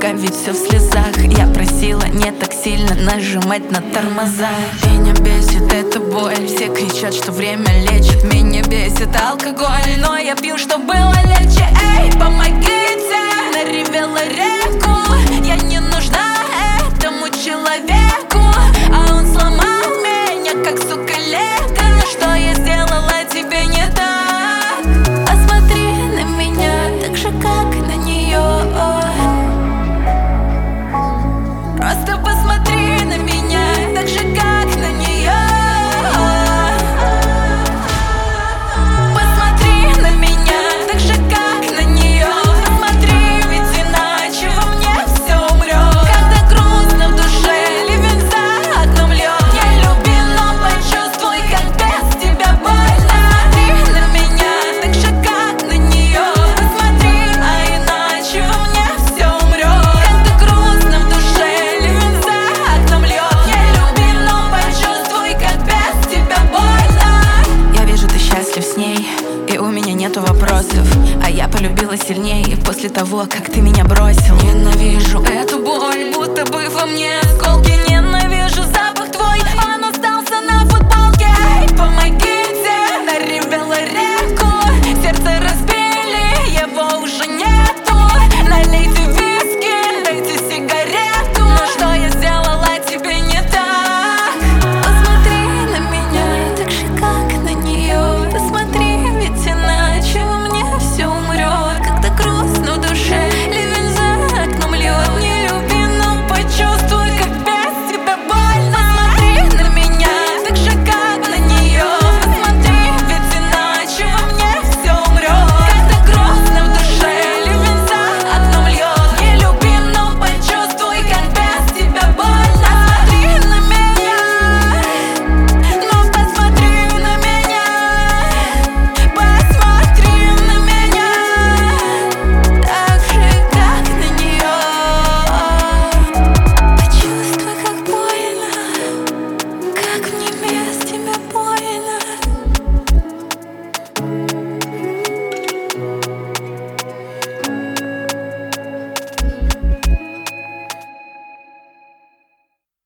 пока ведь все в слезах. Я просила не так сильно нажимать на тормоза. Меня бесит эта боль, все кричат, что время лечит. Меня бесит алкоголь, но я пью, что было легче. Эй, помогите, наревела реку. Я не нужна этому человеку, а он сломал меня, как сука лето. Но что я сделала тебе не так? Посмотри на меня так же, как на нее. Просто посмотри на меня так же, как на нее. Посмотри на меня так же, как на нее. Посмотри, ведь иначе во мне все умрет. Когда грустно в душе, ливень за окном льет. Я люблю, но почувствуй, как без тебя больно. Посмотри на меня так же, как на нее. Посмотри, а иначе во мне все умрет. Когда грустно в душе, ливень за окном льет. Я люблю, но почувствуй, как без тебя больно. Я вижу, ты счастлив с ней, и у меня нету вопросов. А я полюбила сильнее после того, как ты меня бросил. Ненавижу эту боль, будто бы во мне осколки